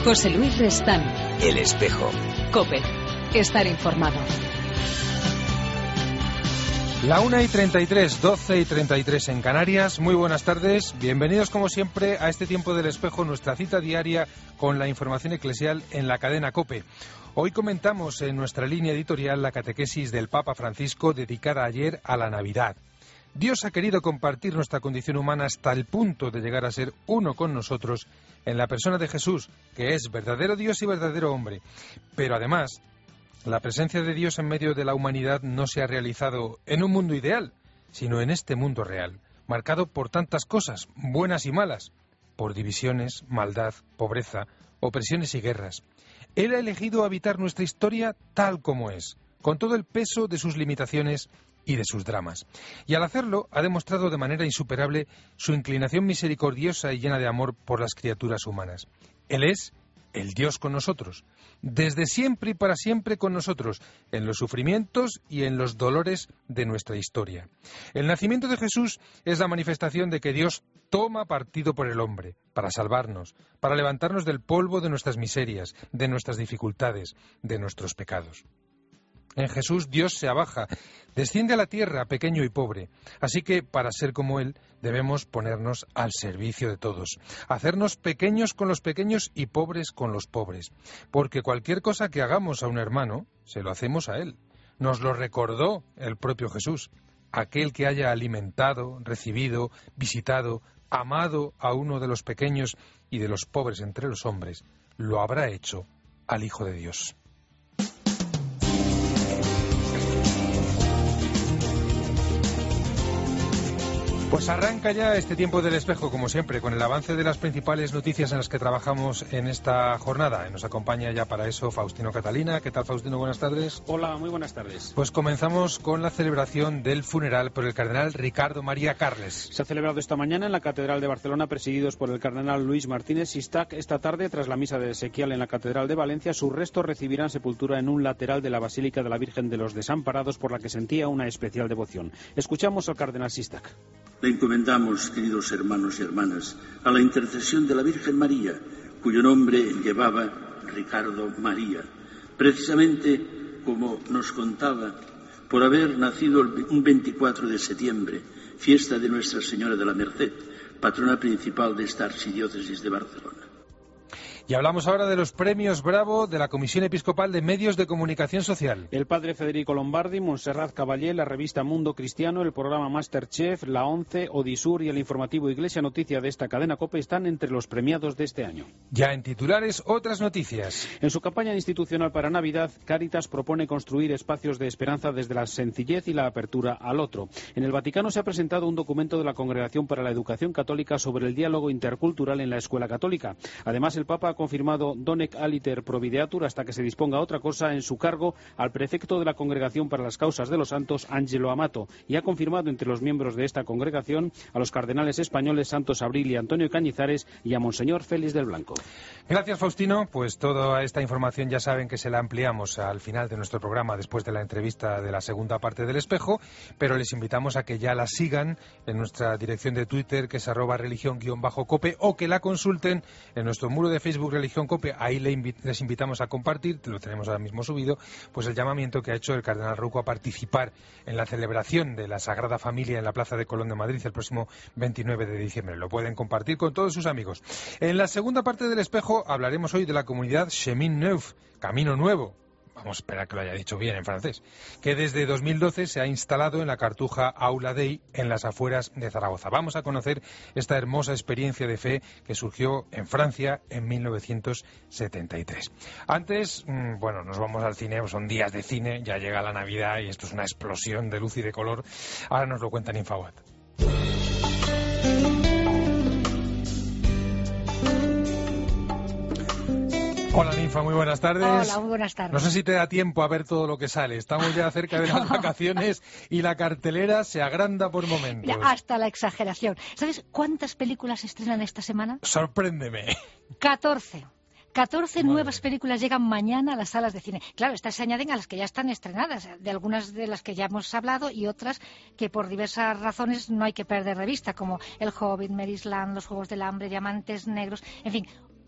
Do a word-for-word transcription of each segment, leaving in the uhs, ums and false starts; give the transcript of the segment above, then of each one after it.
José Luis Restán. El Espejo. COPE. Estar informado. La una y treinta y tres, doce y treinta y tres en Canarias. Muy buenas tardes. Bienvenidos como siempre a este tiempo del Espejo, nuestra cita diaria con la información eclesial en la cadena COPE. Hoy comentamos en nuestra línea editorial la catequesis del Papa Francisco dedicada ayer a la Navidad. Dios ha querido compartir nuestra condición humana hasta el punto de llegar a ser uno con nosotros en la persona de Jesús, que es verdadero Dios y verdadero hombre. Pero además, la presencia de Dios en medio de la humanidad no se ha realizado en un mundo ideal, sino en este mundo real, marcado por tantas cosas, buenas y malas, por divisiones, maldad, pobreza, opresiones y guerras. Él ha elegido habitar nuestra historia tal como es, con todo el peso de sus limitaciones y de sus dramas. Y al hacerlo, ha demostrado de manera insuperable su inclinación misericordiosa y llena de amor por las criaturas humanas. Él es el Dios con nosotros, desde siempre y para siempre con nosotros, en los sufrimientos y en los dolores de nuestra historia. El nacimiento de Jesús es la manifestación de que Dios toma partido por el hombre, para salvarnos, para levantarnos del polvo de nuestras miserias, de nuestras dificultades, de nuestros pecados. En Jesús Dios se abaja, desciende a la tierra pequeño y pobre. Así que, para ser como Él, debemos ponernos al servicio de todos, hacernos pequeños con los pequeños y pobres con los pobres. Porque cualquier cosa que hagamos a un hermano, se lo hacemos a Él. Nos lo recordó el propio Jesús. Aquel que haya alimentado, recibido, visitado, amado a uno de los pequeños y de los pobres entre los hombres, lo habrá hecho al Hijo de Dios. Pues arranca ya este tiempo del Espejo, como siempre, con el avance de las principales noticias en las que trabajamos en esta jornada. Nos acompaña ya para eso Faustino Catalina. ¿Qué tal, Faustino? Buenas tardes. Hola, muy buenas tardes. Pues comenzamos con la celebración del funeral por el cardenal Ricardo María Carles. Se ha celebrado esta mañana en la Catedral de Barcelona, presididos por el cardenal Luis Martínez Sistac. Esta tarde, tras la misa de exequial en la Catedral de Valencia, sus restos recibirán sepultura en un lateral de la Basílica de la Virgen de los Desamparados, por la que sentía una especial devoción. Escuchamos al cardenal Sistac. Le encomendamos, queridos hermanos y hermanas, a la intercesión de la Virgen María, cuyo nombre llevaba Ricardo María, precisamente como nos contaba, por haber nacido un veinticuatro de septiembre, fiesta de Nuestra Señora de la Merced, patrona principal de esta archidiócesis de Barcelona. Y hablamos ahora de los premios Bravo de la Comisión Episcopal de Medios de Comunicación Social. El padre Federico Lombardi, Montserrat Caballé, la revista Mundo Cristiano, el programa Masterchef, La Once, Odisur y el informativo Iglesia Noticia de esta cadena COPE están entre los premiados de este año. Ya en titulares, otras noticias. En su campaña institucional para Navidad, Cáritas propone construir espacios de esperanza desde la sencillez y la apertura al otro. En el Vaticano se ha presentado un documento de la Congregación para la Educación Católica sobre el diálogo intercultural en la escuela católica. Además, el Papa ha confirmado donec aliter provideatur, hasta que se disponga otra cosa, en su cargo al prefecto de la Congregación para las Causas de los Santos, Ángelo Amato, y ha confirmado entre los miembros de esta congregación a los cardenales españoles Santos Abril y Antonio Cañizares y a Monseñor Félix del Blanco. Gracias, Faustino. Pues toda esta información ya saben que se la ampliamos al final de nuestro programa, después de la entrevista de la segunda parte del Espejo, pero les invitamos a que ya la sigan en nuestra dirección de Twitter, que es arroba religión-cope, o que la consulten en nuestro muro de Facebook Religión COPE. Ahí les invitamos a compartir, lo tenemos ahora mismo subido, pues el llamamiento que ha hecho el cardenal Rouco a participar en la celebración de la Sagrada Familia en la Plaza de Colón de Madrid el próximo veintinueve de diciembre. Lo pueden compartir con todos sus amigos. En la segunda parte del Espejo hablaremos hoy de la comunidad Chemin Neuf, Camino Nuevo. Vamos a esperar que lo haya dicho bien en francés, que desde dos mil doce se ha instalado en la Cartuja Aula Dei, en las afueras de Zaragoza. Vamos a conocer esta hermosa experiencia de fe que surgió en Francia en mil novecientos setenta y tres. Antes, bueno, nos vamos al cine, son días de cine, ya llega la Navidad y esto es una explosión de luz y de color. Ahora nos lo cuentan Infaguat. Hola, Ninfa, muy buenas tardes. Hola, muy buenas tardes. No sé si te da tiempo a ver todo lo que sale. Estamos ya cerca de las vacaciones y la cartelera se agranda por momentos. Ya, hasta la exageración. ¿Sabes cuántas películas se estrenan esta semana? Sorpréndeme. catorce. catorce Madre. Nuevas películas llegan mañana a las salas de cine. Claro, estas se añaden a las que ya están estrenadas, de algunas de las que ya hemos hablado y otras que por diversas razones no hay que perder de vista, como El Hobbit, Mary's Land, Los Juegos del Hambre, Diamantes Negros, en fin,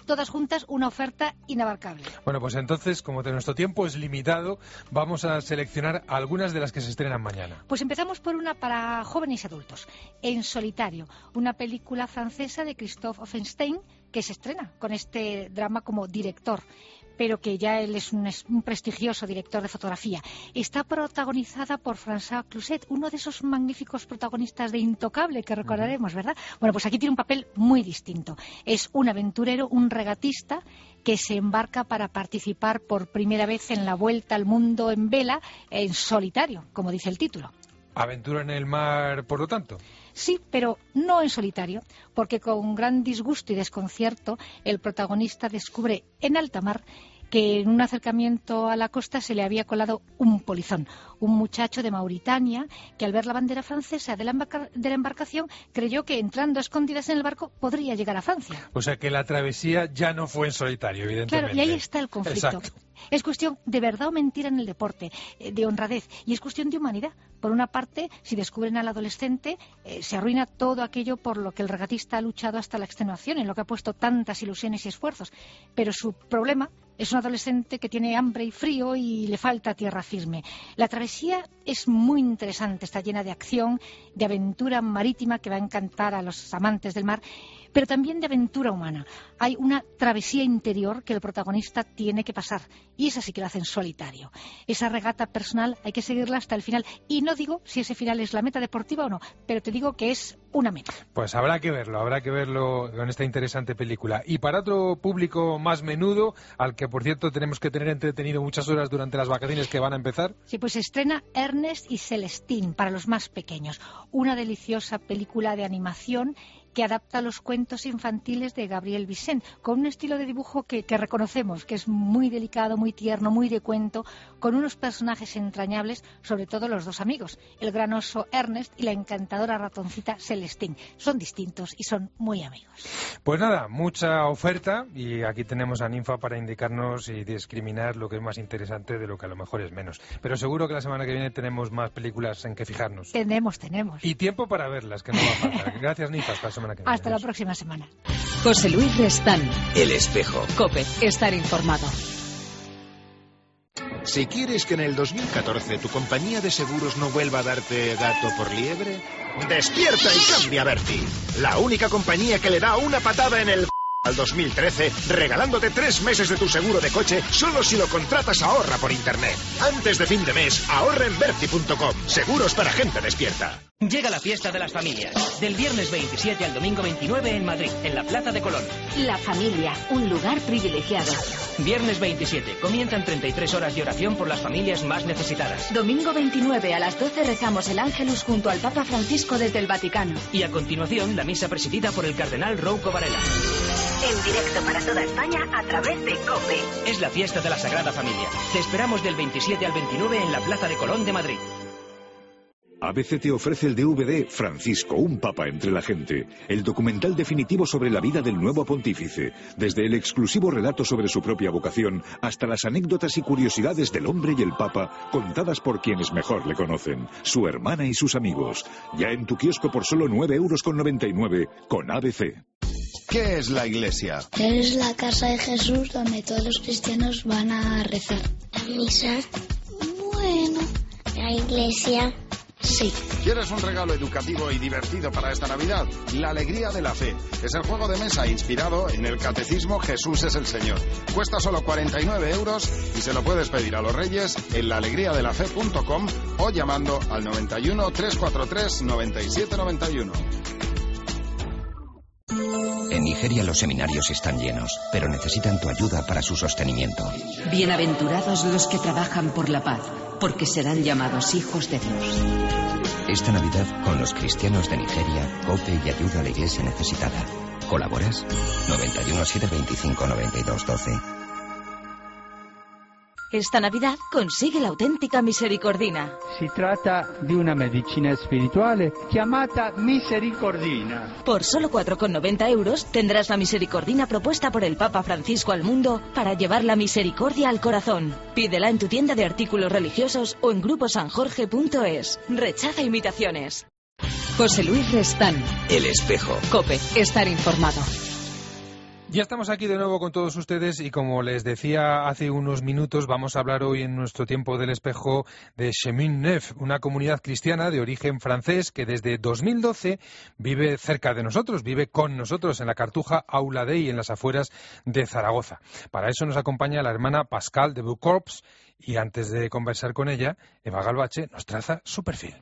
todas juntas una oferta inabarcable. Bueno, pues entonces, como de nuestro tiempo es limitado, vamos a seleccionar algunas de las que se estrenan mañana. Pues empezamos por una para jóvenes y adultos, En solitario, una película francesa de Christophe Offenstein que se estrena con este drama como director, pero que ya él es un, es un prestigioso director de fotografía. Está protagonizada por François Cluzet, uno de esos magníficos protagonistas de Intocable que recordaremos, ¿verdad? Bueno, pues aquí tiene un papel muy distinto. Es un aventurero, un regatista que se embarca para participar por primera vez en la vuelta al mundo en vela, en solitario, como dice el título. ¿Aventura en el mar, por lo tanto? Sí, pero no en solitario, porque con gran disgusto y desconcierto el protagonista descubre en alta mar que en un acercamiento a la costa se le había colado un polizón, un muchacho de Mauritania que al ver la bandera francesa de la, embarca de la embarcación creyó que entrando a escondidas en el barco podría llegar a Francia. O sea que la travesía ya no fue en solitario, evidentemente. Claro, y ahí está el conflicto. Exacto. Es cuestión de verdad o mentira en el deporte, de honradez, y es cuestión de humanidad. Por una parte, si descubren al adolescente, eh, se arruina todo aquello por lo que el regatista ha luchado hasta la extenuación, en lo que ha puesto tantas ilusiones y esfuerzos. Pero su problema es un adolescente que tiene hambre y frío y le falta tierra firme. La travesía es muy interesante, está llena de acción, de aventura marítima que va a encantar a los amantes del mar, pero también de aventura humana. Hay una travesía interior que el protagonista tiene que pasar, y esa sí que la hace en solitario. Esa regata personal hay que seguirla hasta el final, y no digo si ese final es la meta deportiva o no, pero te digo que es una meta. Pues habrá que verlo, habrá que verlo con esta interesante película. Y para otro público más menudo, al que por cierto tenemos que tener entretenido muchas horas durante las vacaciones que van a empezar. Sí, pues se estrena Ernest y Celestine para los más pequeños, una deliciosa película de animación que adapta los cuentos infantiles de Gabriel Vicent, con un estilo de dibujo que, que reconocemos, que es muy delicado, muy tierno, muy de cuento, con unos personajes entrañables, sobre todo los dos amigos, el gran oso Ernest y la encantadora ratoncita Celestine. Son distintos y son muy amigos. Pues nada, mucha oferta, y aquí tenemos a Ninfa para indicarnos y discriminar lo que es más interesante de lo que a lo mejor es menos. Pero seguro que la semana que viene tenemos más películas en que fijarnos. Tenemos, tenemos. Y tiempo para verlas, que no va a faltar. Gracias, Ninfa, hasta la semana. Hasta la próxima semana. José Luis Restán. El Espejo. COPE. Estar informado. Si quieres que en el dos mil catorce tu compañía de seguros no vuelva a darte gato por liebre, despierta y cambia a Berti. La única compañía que le da una patada en el al dos mil trece, regalándote tres meses de tu seguro de coche solo si lo contratas a Ahorra por internet. Antes de fin de mes, ahorra en Berti punto com. Seguros para gente despierta. Llega la fiesta de las familias, del viernes veintisiete al domingo veintinueve en Madrid, en la Plaza de Colón. La familia, un lugar privilegiado. Viernes veintisiete, comienzan treinta y tres horas de oración por las familias más necesitadas. Domingo veintinueve a las doce rezamos el Ángelus junto al Papa Francisco desde el Vaticano. Y a continuación la misa presidida por el cardenal Rouco Varela. En directo para toda España a través de COPE. Es la fiesta de la Sagrada Familia. Te esperamos del veintisiete al veintinueve en la Plaza de Colón de Madrid. A B C te ofrece el D V D Francisco, un papa entre la gente, el documental definitivo sobre la vida del nuevo pontífice, desde el exclusivo relato sobre su propia vocación hasta las anécdotas y curiosidades del hombre y el papa, contadas por quienes mejor le conocen, su hermana y sus amigos. Ya en tu kiosco por solo nueve euros con noventa y nueve con A B C. ¿Qué es la Iglesia? Es la casa de Jesús donde todos los cristianos van a rezar. La misa. Bueno, la iglesia. Sí. ¿Quieres un regalo educativo y divertido para esta Navidad? La Alegría de la Fe. Es el juego de mesa inspirado en el Catecismo Jesús es el Señor. Cuesta solo cuarenta y nueve euros y se lo puedes pedir a los Reyes en la alegría de la fe punto com o llamando al noventa y uno, trescientos cuarenta y tres, noventa y siete noventa y uno. En Nigeria los seminarios están llenos, pero necesitan tu ayuda para su sostenimiento. Bienaventurados los que trabajan por la paz, porque serán llamados hijos de Dios. Esta Navidad, con los cristianos de Nigeria, COPE y ayuda a la Iglesia necesitada. ¿Colaboras? noventa y uno, setecientos veinticinco, noventa y dos, doce. Esta Navidad consigue la auténtica Misericordina. Si trata di una medicina spirituale chiamata Misericordina. Por solo cuatro con noventa euros tendrás la Misericordina propuesta por el Papa Francisco al mundo para llevar la misericordia al corazón. Pídela en tu tienda de artículos religiosos o en grupo san jorge punto es. Rechaza imitaciones. José Luis Restán. El Espejo. COPE. Estar informado. Ya estamos aquí de nuevo con todos ustedes y como les decía hace unos minutos, vamos a hablar hoy en nuestro tiempo del espejo de Chemin Neuf, una comunidad cristiana de origen francés que desde dos mil doce vive cerca de nosotros, vive con nosotros en la Cartuja Aula Dei, en las afueras de Zaragoza. Para eso nos acompaña la hermana Pascal de Bucorps y antes de conversar con ella, Eva Galbache nos traza su perfil.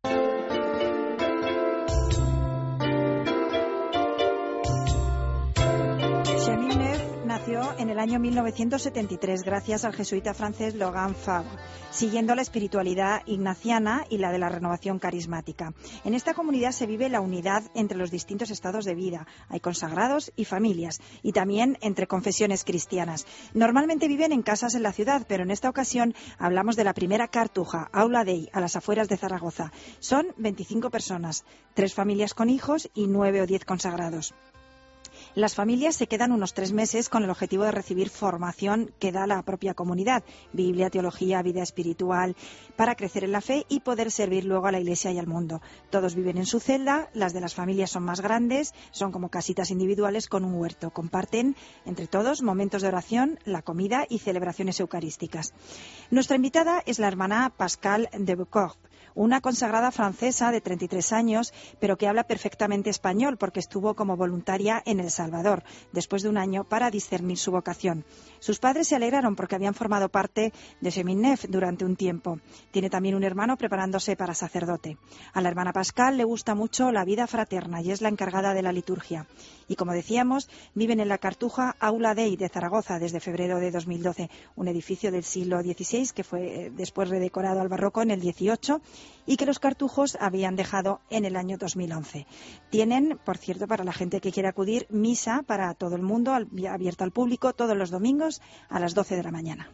Nació en el año mil novecientos setenta y tres gracias al jesuita francés Logan Fabre, siguiendo la espiritualidad ignaciana y la de la renovación carismática. En esta comunidad se vive la unidad entre los distintos estados de vida. Hay consagrados y familias, y también entre confesiones cristianas. Normalmente viven en casas en la ciudad, pero en esta ocasión hablamos de la primera Cartuja, Aula Dei, a las afueras de Zaragoza. Son veinticinco personas, tres familias con hijos y nueve o diez consagrados. Las familias se quedan unos tres meses con el objetivo de recibir formación que da la propia comunidad, Biblia, teología, vida espiritual, para crecer en la fe y poder servir luego a la Iglesia y al mundo. Todos viven en su celda, las de las familias son más grandes, son como casitas individuales con un huerto. Comparten entre todos momentos de oración, la comida y celebraciones eucarísticas. Nuestra invitada es la hermana Pascal de Bucorps, una consagrada francesa de treinta y tres años, pero que habla perfectamente español porque estuvo como voluntaria en El Salvador, después de un año para discernir su vocación. Sus padres se alegraron porque habían formado parte de Chemin Neuf durante un tiempo. Tiene también un hermano preparándose para sacerdote. A la hermana Pascal le gusta mucho la vida fraterna y es la encargada de la liturgia. Y como decíamos, viven en la Cartuja Aula Dei de Zaragoza desde febrero de dos mil doce, un edificio del siglo dieciséis que fue después redecorado al barroco en el dieciocho y que los cartujos habían dejado en el año dos mil once. Tienen, por cierto, para la gente que quiera acudir, misa para todo el mundo, abierta al público, todos los domingos a las doce de la mañana.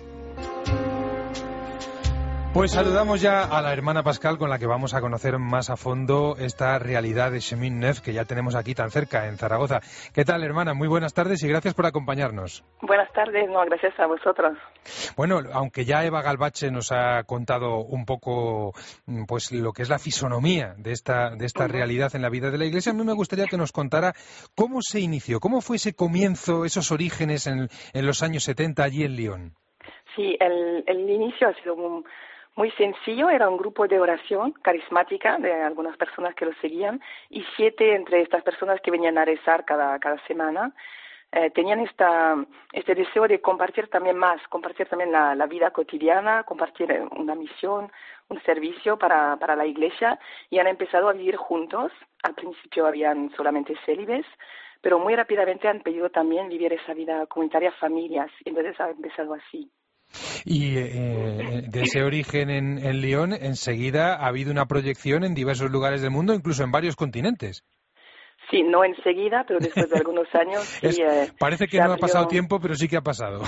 Pues saludamos ya a la hermana Pascal, con la que vamos a conocer más a fondo esta realidad de Chemin Neuf que ya tenemos aquí tan cerca, en Zaragoza. ¿Qué tal, hermana? Muy buenas tardes y gracias por acompañarnos. Buenas tardes, no, gracias a vosotros. Bueno, aunque ya Eva Galbache nos ha contado un poco pues lo que es la fisonomía de esta, de esta uh-huh. realidad en la vida de la Iglesia, a mí me gustaría que nos contara cómo se inició, cómo fue ese comienzo, esos orígenes en, en los años setenta allí en Lyon. Sí, el, el inicio ha sido un... muy sencillo, era un grupo de oración carismática de algunas personas que lo seguían y siete entre estas personas que venían a rezar cada, cada semana eh, tenían esta, este deseo de compartir también más, compartir también la, la vida cotidiana, compartir una misión, un servicio para, para la Iglesia y han empezado a vivir juntos. Al principio habían solamente célibes, pero muy rápidamente han pedido también vivir esa vida comunitaria familias, entonces ha empezado así. Y eh, de ese origen en, en Lyon, enseguida ha habido una proyección en diversos lugares del mundo, incluso en varios continentes. Sí, no enseguida, pero después de algunos años. Sí, es, eh, parece que no abrió... ha pasado tiempo, pero sí que ha pasado.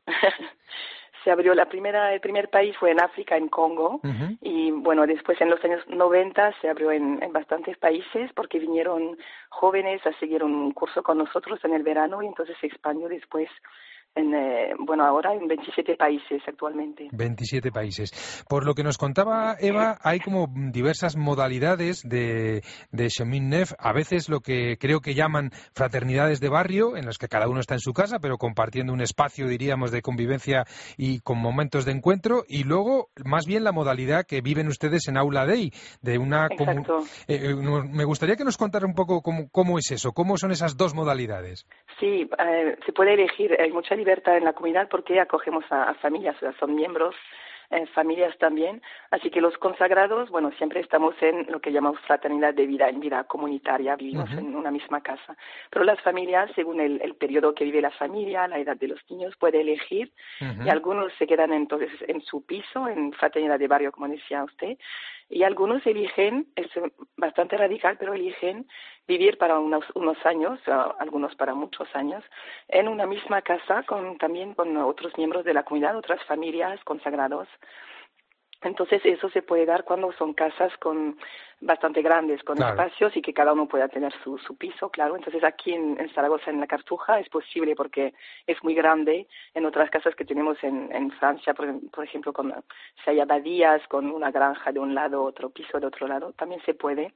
Se abrió la primera, el primer país fue en África, en Congo, uh-huh. y bueno, después en los años noventa se abrió en, en bastantes países porque vinieron jóvenes a seguir un curso con nosotros en el verano y entonces se expandió después. En, eh, bueno, ahora en veintisiete países actualmente. veintisiete países. Por lo que nos contaba Eva, hay como diversas modalidades de, de Chemin Neuf, a veces lo que creo que llaman fraternidades de barrio, en las que cada uno está en su casa, pero compartiendo un espacio, diríamos, de convivencia y con momentos de encuentro, y luego, más bien, la modalidad que viven ustedes en Aula Dei, de una... Exacto. Comu- eh, me gustaría que nos contara un poco cómo, cómo es eso, cómo son esas dos modalidades. Sí, eh, se puede elegir, hay mucha libertad en la comunidad porque acogemos a, a familias, o sea, son miembros, eh, familias también, así que los consagrados, bueno, siempre estamos en lo que llamamos fraternidad de vida, en vida comunitaria, vivimos uh-huh. en una misma casa, pero las familias, según el, el periodo que vive la familia, la edad de los niños, puede elegir, uh-huh. y algunos se quedan entonces en su piso, en fraternidad de barrio, como decía usted, y algunos eligen, es bastante radical, pero eligen vivir para unos, unos años, uh, algunos para muchos años, en una misma casa, con también con otros miembros de la comunidad, otras familias, consagrados. Entonces eso se puede dar cuando son casas con bastante grandes, con claro. espacios y que cada uno pueda tener su, su piso, claro. Entonces aquí en, en Zaragoza, en la Cartuja, es posible porque es muy grande. En otras casas que tenemos en, en Francia, por, por ejemplo, con, si hay abadías con una granja de un lado, otro piso de otro lado, también se puede.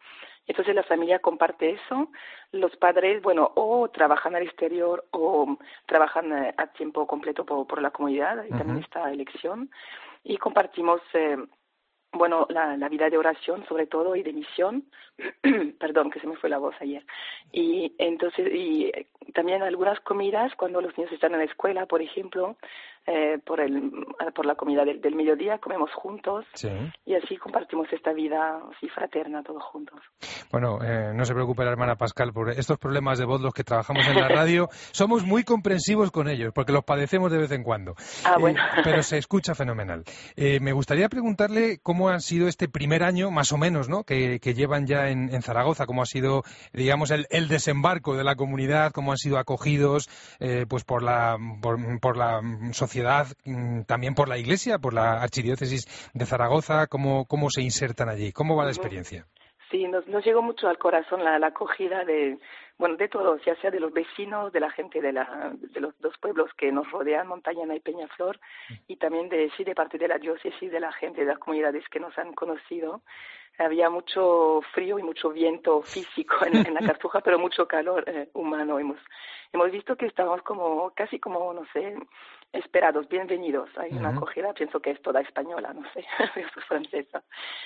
Entonces la familia comparte eso. Los padres, bueno, o trabajan al exterior o trabajan eh, a tiempo completo por, por la comunidad, y uh-huh. también esta elección. Y compartimos, eh, bueno, la, la vida de oración sobre todo y de misión. Perdón, que se me fue la voz ayer. Y entonces, y también algunas comidas cuando los niños están en la escuela, por ejemplo, eh, por el por la comida del, del mediodía comemos juntos, sí. Y así compartimos esta vida así fraterna todos juntos. Bueno, eh, no se preocupe la hermana Pascal por estos problemas de voz, los que trabajamos en la radio somos muy comprensivos con ellos porque los padecemos de vez en cuando. Ah, bueno. eh, pero se escucha fenomenal. Eh, me gustaría preguntarle cómo ha sido este primer año, más o menos, ¿no?, que, que llevan ya en, en Zaragoza, cómo ha sido, digamos, el, el desembarco de la comunidad, cómo han sido acogidos eh, pues por la por, por la sociedad, también por la Iglesia, por la Archidiócesis de Zaragoza, cómo, cómo se insertan allí, cómo va la experiencia. Sí, nos, nos llegó mucho al corazón la, la acogida de, bueno, de todos, ya sea de los vecinos, de la gente de, la, de los dos pueblos que nos rodean, Montañana y Peñaflor, y también de, sí, de parte de la diócesis, de la gente, de las comunidades que nos han conocido. Había mucho frío y mucho viento físico en, en la Cartuja, pero mucho calor eh, humano. Hemos, hemos visto que estábamos como, casi como, no sé, esperados, bienvenidos. Hay uh-huh. una acogida, pienso que es toda española, no sé, yo soy francesa.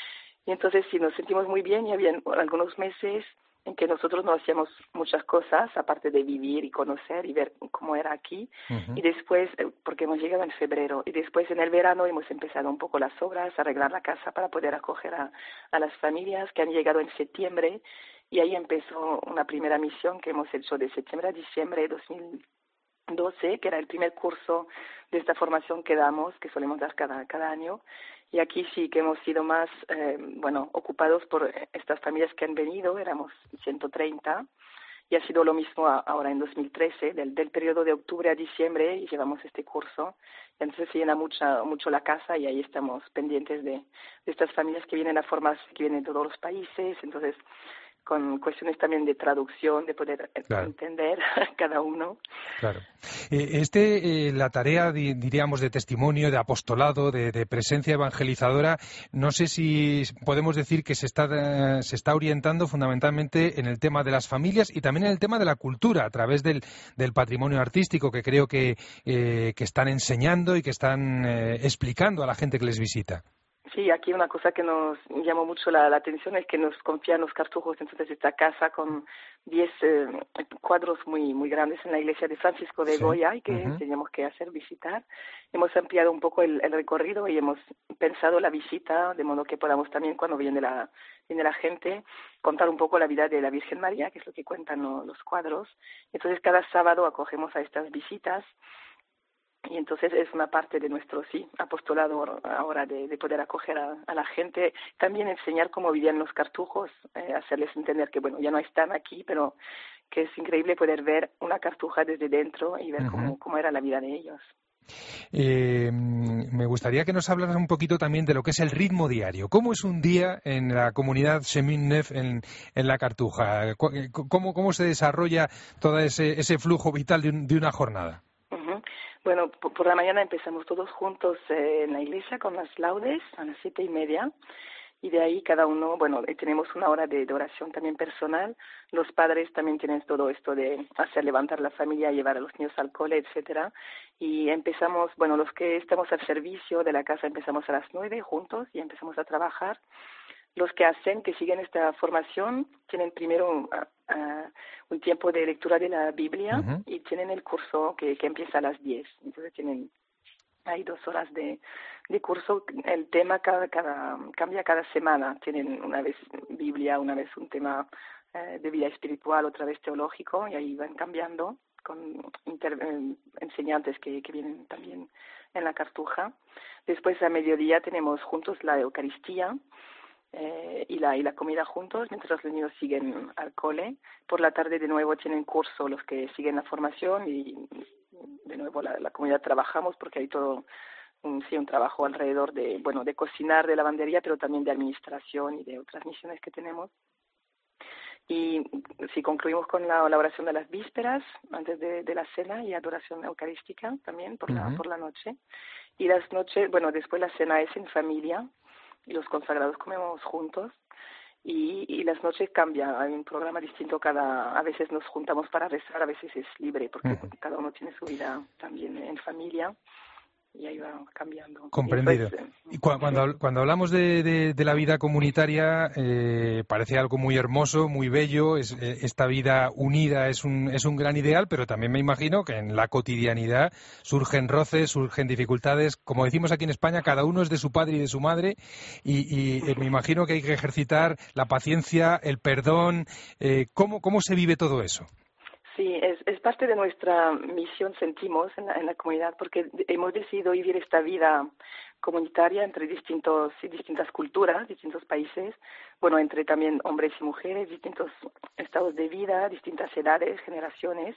Y entonces sí, nos sentimos muy bien y había algunos meses en que nosotros no hacíamos muchas cosas, aparte de vivir y conocer y ver cómo era aquí. Uh-huh. Y después, porque hemos llegado en febrero, y después en el verano hemos empezado un poco las obras, arreglar la casa para poder acoger a, a las familias que han llegado en septiembre. Y ahí empezó una primera misión que hemos hecho de septiembre a diciembre de dos mil doce, que era el primer curso de esta formación que damos, que solemos dar cada, cada año. Y aquí sí que hemos sido más, eh, bueno, ocupados por estas familias que han venido, éramos ciento treinta, y ha sido lo mismo a, ahora en dos mil trece, del, del periodo de octubre a diciembre, y llevamos este curso. Entonces se llena mucha, mucho la casa y ahí estamos pendientes de, de estas familias que vienen a formarse, que vienen de todos los países, entonces con cuestiones también de traducción, de poder claro. entender cada uno. Claro. Eh, este, eh, la tarea, di, diríamos, de testimonio, de apostolado, de, de presencia evangelizadora, no sé si podemos decir que se está, eh, se está orientando fundamentalmente en el tema de las familias y también en el tema de la cultura, a través del, del patrimonio artístico que creo que, eh, que están enseñando y que están eh, explicando a la gente que les visita. Sí, aquí una cosa que nos llamó mucho la, la atención es que nos confían los cartujos, entonces esta casa con diez eh, cuadros muy muy grandes en la iglesia de Francisco de sí. Goya y que uh-huh. teníamos que hacer visitar. Hemos ampliado un poco el, el recorrido y hemos pensado la visita de modo que podamos también cuando viene la viene la gente contar un poco la vida de la Virgen María, que es lo que cuentan lo, los cuadros. Entonces cada sábado acogemos a estas visitas. Y entonces es una parte de nuestro sí apostolado ahora de, de poder acoger a, a la gente, también enseñar cómo vivían los cartujos, eh, hacerles entender que bueno ya no están aquí, pero que es increíble poder ver una cartuja desde dentro y ver uh-huh. cómo, cómo era la vida de ellos. Eh, me gustaría que nos hablaras un poquito también de lo que es el ritmo diario. ¿Cómo es un día en la comunidad Chemin Neuf en, en la Cartuja? ¿Cómo, cómo se desarrolla todo ese, ese flujo vital de, un, de una jornada? Bueno, por, por la mañana empezamos todos juntos eh, en la iglesia con las laudes a las siete y media y de ahí cada uno, bueno, tenemos una hora de, de oración también personal. Los padres también tienen todo esto de hacer levantar la familia, llevar a los niños al cole, etcétera. Y empezamos, bueno, los que estamos al servicio de la casa empezamos a las nueve juntos y empezamos a trabajar. Los que hacen, que siguen esta formación, tienen primero uh, uh, un tiempo de lectura de la Biblia uh-huh. y tienen el curso que, que empieza a las diez. Entonces tienen hay dos horas de, de curso. El tema cada, cada, cambia cada semana. Tienen una vez Biblia, una vez un tema uh, de vida espiritual, otra vez teológico, y ahí van cambiando con inter, eh, enseñantes que, que vienen también en la Cartuja. Después a mediodía tenemos juntos la Eucaristía. Eh, y la y la comida juntos mientras los niños siguen al cole. Por la tarde de nuevo tienen curso los que siguen la formación y de nuevo la, la comunidad trabajamos porque hay todo un, sí, un trabajo alrededor de bueno de cocinar, de lavandería, pero también de administración y de otras misiones que tenemos. Y si concluimos con la, la oración de las vísperas antes de, de la cena y adoración eucarística también por la uh-huh. por la noche. Y las noches, bueno, después la cena es en familia y los consagrados comemos juntos y, y las noches cambian, hay un programa distinto cada, a veces nos juntamos para rezar, a veces es libre, porque uh-huh. cada uno tiene su vida también en familia. Y ahí va cambiando. Comprendido. Y, pues, eh, y cu cuando, cuando hablamos de, de, de la vida comunitaria, eh, parece algo muy hermoso, muy bello. Es, eh, esta vida unida es un, es un gran ideal, pero también me imagino que en la cotidianidad surgen roces, surgen dificultades. Como decimos aquí en España, cada uno es de su padre y de su madre. Y, y eh, me imagino que hay que ejercitar la paciencia, el perdón. Eh, ¿cómo, ¿Cómo se vive todo eso? Sí, es, es parte de nuestra misión, sentimos, en la, en la comunidad, porque hemos decidido vivir esta vida comunitaria entre distintos distintas culturas, distintos países, bueno, entre también hombres y mujeres, distintos estados de vida, distintas edades, generaciones.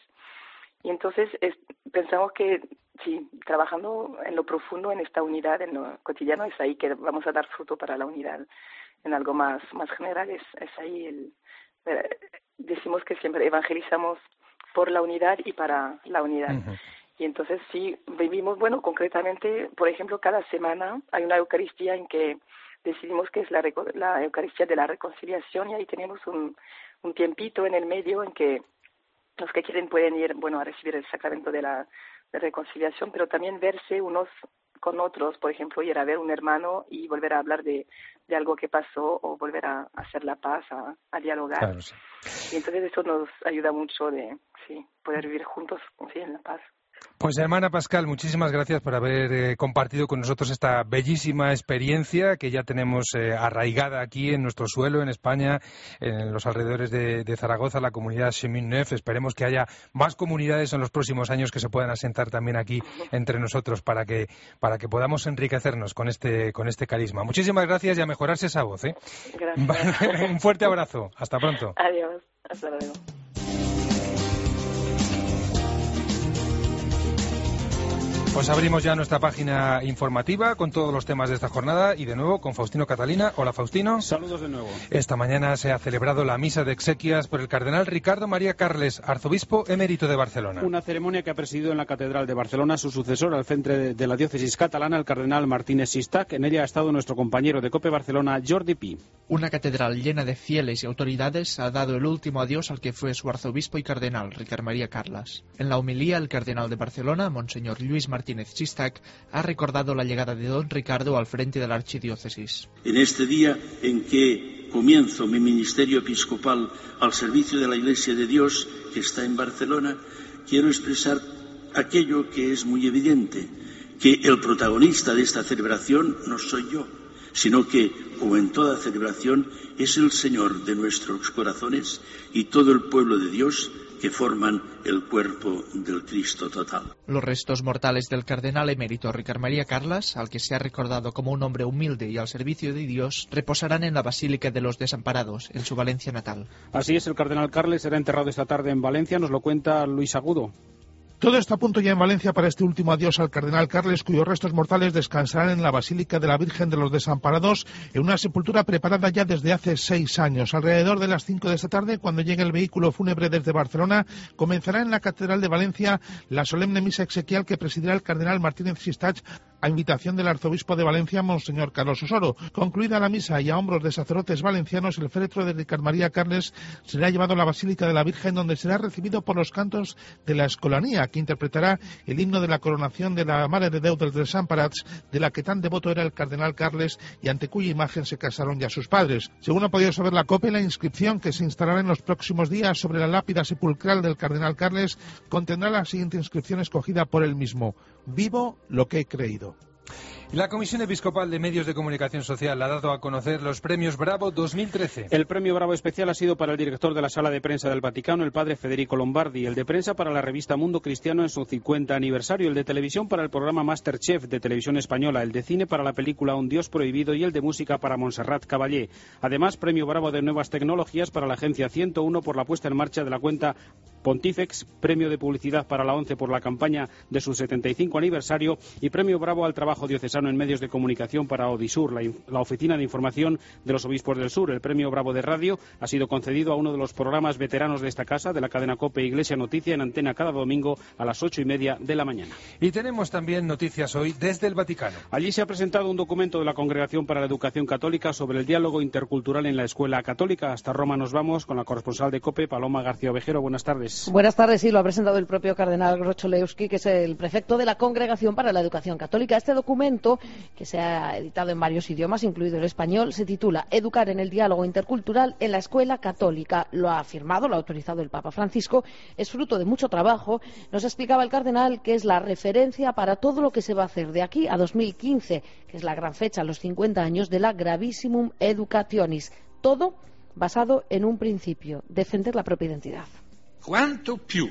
Y entonces es, pensamos que, sí, trabajando en lo profundo, en esta unidad, en lo cotidiano, es ahí que vamos a dar fruto para la unidad. En algo más, más general, es, es ahí el... Eh, decimos que siempre evangelizamos por la unidad y para la unidad. Uh-huh. Y entonces sí, vivimos, bueno, concretamente, por ejemplo, cada semana hay una Eucaristía en que decidimos que es la, la Eucaristía de la Reconciliación, y ahí tenemos un, un tiempito en el medio en que los que quieren pueden ir, bueno, a recibir el sacramento de la de reconciliación, pero también verse unos con otros, por ejemplo, ir a ver un hermano y volver a hablar de, de algo que pasó, o volver a, a hacer la paz, a, a dialogar. Claro, sí. Y entonces eso nos ayuda mucho de sí, poder vivir juntos sí, en la paz. Pues hermana Pascal, muchísimas gracias por haber eh, compartido con nosotros esta bellísima experiencia que ya tenemos eh, arraigada aquí en nuestro suelo, en España, en los alrededores de, de Zaragoza, la comunidad Chemin Neuf. Esperemos que haya más comunidades en los próximos años que se puedan asentar también aquí entre nosotros para que para que podamos enriquecernos con este con este carisma. Muchísimas gracias y a mejorarse esa voz. ¿eh? Gracias. Un fuerte abrazo. Hasta pronto. Adiós. Hasta luego. Pues abrimos ya nuestra página informativa con todos los temas de esta jornada y de nuevo con Faustino Catalina. Hola, Faustino. Saludos de nuevo. Esta mañana se ha celebrado la misa de exequias por el cardenal Ricardo María Carles, arzobispo emérito de Barcelona. Una ceremonia que ha presidido en la Catedral de Barcelona su sucesor al frente de la diócesis catalana, el cardenal Martínez Sistac. En ella ha estado nuestro compañero de COPE Barcelona, Jordi Pi. Una catedral llena de fieles y autoridades ha dado el último adiós al que fue su arzobispo y cardenal, Ricard María Carles. En la homilía, el cardenal de Barcelona, Monseñor Lluís Martínez Sistac, ha recordado la llegada de don Ricardo al frente de la archidiócesis. En este día en que comienzo mi ministerio episcopal al servicio de la Iglesia de Dios que está en Barcelona, quiero expresar aquello que es muy evidente, que el protagonista de esta celebración no soy yo, sino que, como en toda celebración, es el Señor de nuestros corazones y todo el pueblo de Dios que forman el cuerpo del Cristo total. Los restos mortales del cardenal emérito Ricard María Carles, al que se ha recordado como un hombre humilde y al servicio de Dios, reposarán en la Basílica de los Desamparados, en su Valencia natal. Así es, el cardenal Carles será enterrado esta tarde en Valencia, nos lo cuenta Luis Agudo. Todo está a punto ya en Valencia para este último adiós al cardenal Carles, cuyos restos mortales descansarán en la Basílica de la Virgen de los Desamparados, en una sepultura preparada ya desde hace seis años. Alrededor de las cinco de esta tarde, cuando llegue el vehículo fúnebre desde Barcelona, comenzará en la Catedral de Valencia la solemne misa exequial que presidirá el cardenal Martínez Sistac a invitación del arzobispo de Valencia, Monseñor Carlos Osoro. Concluida la misa y a hombros de sacerdotes valencianos, el féretro de Ricard María Carles será llevado a la Basílica de la Virgen, donde será recibido por los cantos de la Escolanía, que interpretará el himno de la coronación de la Mare de Déu dels Desemparats, de la que tan devoto era el cardenal Carles y ante cuya imagen se casaron ya sus padres. Según ha podido saber la COPE, la inscripción que se instalará en los próximos días sobre la lápida sepulcral del cardenal Carles contendrá la siguiente inscripción escogida por él mismo: vivo lo que he creído. La Comisión Episcopal de Medios de Comunicación Social ha dado a conocer los premios Bravo dos mil trece. El premio Bravo especial ha sido para el director de la Sala de Prensa del Vaticano, el padre Federico Lombardi, el de prensa para la revista Mundo Cristiano en su cincuenta aniversario, el de televisión para el programa Masterchef de Televisión Española, el de cine para la película Un Dios Prohibido y el de música para Montserrat Caballé. Además, premio Bravo de Nuevas Tecnologías para la Agencia ciento uno por la puesta en marcha de la cuenta Pontifex, premio de publicidad para la ONCE por la campaña de su setenta y cinco aniversario y premio Bravo al trabajo diocesano en medios de comunicación para Odisur, la, la Oficina de Información de los Obispos del Sur. El premio Bravo de Radio ha sido concedido a uno de los programas veteranos de esta casa, de la cadena COPE Iglesia Noticia, en antena cada domingo a las ocho y media de la mañana. Y tenemos también noticias hoy desde el Vaticano. Allí se ha presentado un documento de la Congregación para la Educación Católica sobre el diálogo intercultural en la escuela católica. Hasta Roma nos vamos con la corresponsal de COPE, Paloma García Ovejero. Buenas tardes. Buenas tardes, sí, lo ha presentado el propio cardenal Grocholewski, que es el prefecto de la Congregación para la Educación Católica. Este documento, que se ha editado en varios idiomas, incluido el español, se titula Educar en el diálogo intercultural en la escuela católica. Lo ha firmado, lo ha autorizado el Papa Francisco. Es fruto de mucho trabajo. Nos explicaba el cardenal que es la referencia para todo lo que se va a hacer de aquí a dos mil quince, que es la gran fecha, los cincuenta años de la Gravissimum Educationis. Todo basado en un principio, defender la propia identidad. Quanto più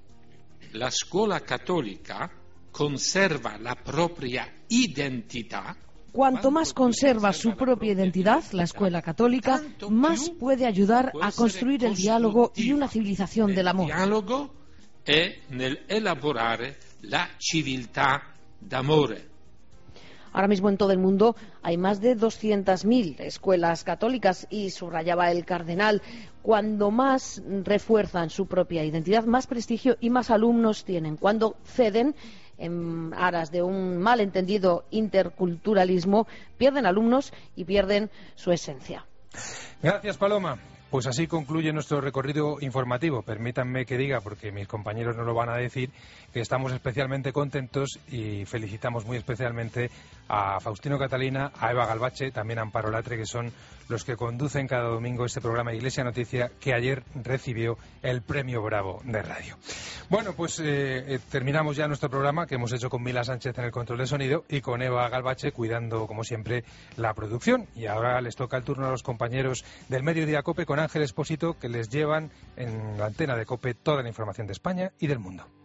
la scuola cattolica conserva la propria identità, cuanto más conserva su propia identidad, la escuela católica, más puede ayudar a construir el diálogo y una civilización del amor. Diálogo e nel elaborare la civiltà d'amore. Ahora mismo en todo el mundo hay más de doscientas mil escuelas católicas y, subrayaba el cardenal, cuando más refuerzan su propia identidad, más prestigio y más alumnos tienen. Cuando ceden en aras de un malentendido interculturalismo, pierden alumnos y pierden su esencia. Gracias, Paloma. Pues así concluye nuestro recorrido informativo. Permítanme que diga, porque mis compañeros no lo van a decir, que estamos especialmente contentos y felicitamos muy especialmente a Faustino Catalina, a Eva Galvache, también a Amparo Latre, que son los que conducen cada domingo este programa Iglesia Noticia, que ayer recibió el Premio Bravo de Radio. Bueno, pues eh, eh, terminamos ya nuestro programa, que hemos hecho con Mila Sánchez en el control de sonido y con Eva Galvache cuidando, como siempre, la producción. Y ahora les toca el turno a los compañeros del Mediodía COPE con Ángel Expósito, que les llevan en la antena de COPE toda la información de España y del mundo.